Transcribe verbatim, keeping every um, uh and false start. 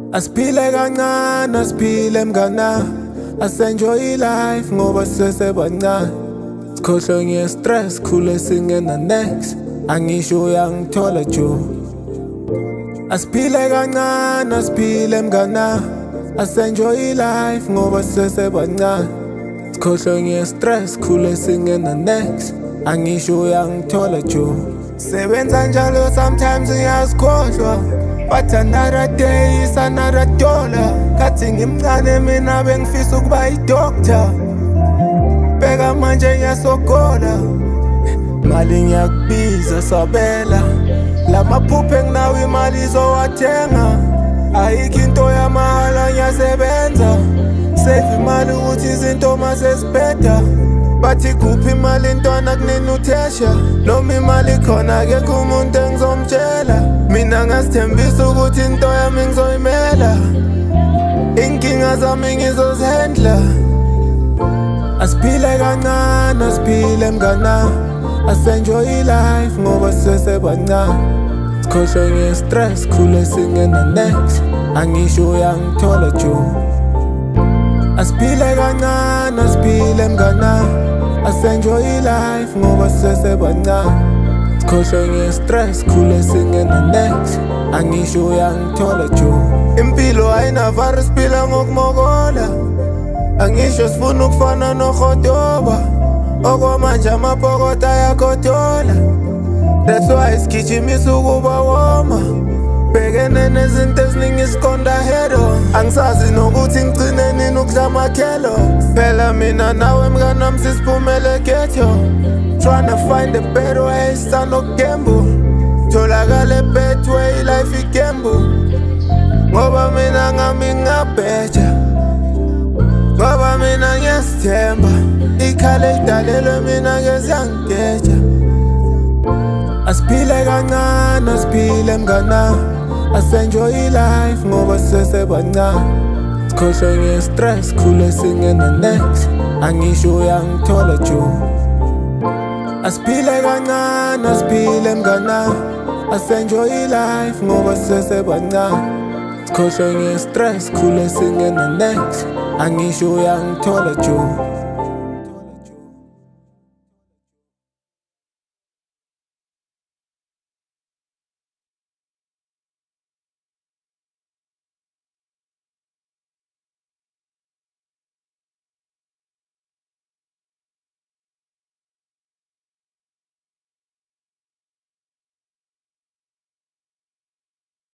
Asiphile kancane, asiphile mngana, asenjoy life ngoba sisesebancane. Sikhohlwe nge-stress, khule singena next, angisho uyangithola jo. Asiphile kancane, asiphile mngana, asenjoy life ngoba sisesebancane. Sikhohlwe nge-stress, khule singena next, angisho uyangithola jo. Sebenza njalo sometimes ngiyasikhohlwa, but another day is another dollar. Kathi ngimncane mina bengifisa ukuba yi-doctor, bheka manje ngiyasogola. Mali ngiyakubiza sabela, la maphupho enginawo imali izowathenga. Ayikho into yamahhala ngiyasebenza, save imali ukuthi izinto mase zibheda. Bathi kuphi imali ntwana kunini uthesha, noma imali khona akekho umuntu engizomtshela. Mina ngasithembisa ukuthi into yami ngizoyimela, inkinga zami ngizozendla. Asiphile kancane, asiphile mngana, asenjoy life ngoba sisesebancane. Sikhohlwe nge-stress, khule singena next, angisho uyangithola jo. Asiphile kancane, asiphile mngana, asenjoy life ngoba sisesebancane. Sikhohlwe nge-stress, khule singena next, angisho uyangithola jo. Impilo ayinavari, siphila ngokumokola, angisho sifuna ukufana noRhodoba. Okwamanje amapokota ayakhotola, that's why sigijimisa ukuba woma. Bhekene nezinto eziningi siqonda head on, angisazi nokuthi ngigcine nini ukudla makhelo. Phela mina nawe mnganami sisiphumele ghetto, tryna find a better way, sanokugamble. Tholakale betway, life igamble, ngoba mina ngami ngingabheja, ngoba mina ngiyasithemba. Ikhale lidalelwe mina ngezangigeja. Asiphile kancane, asiphile mngana, asenjoy life ngoba sisesebancane. Sikhohlwe nge-stress, khule singena next, angisho uyangithola jo. Asiphile kancane, asiphile mngana, asenjoy life ngoba sisesebancane. Sikhohlwe nge-stress, khule singena next, angisho uyangithola jo.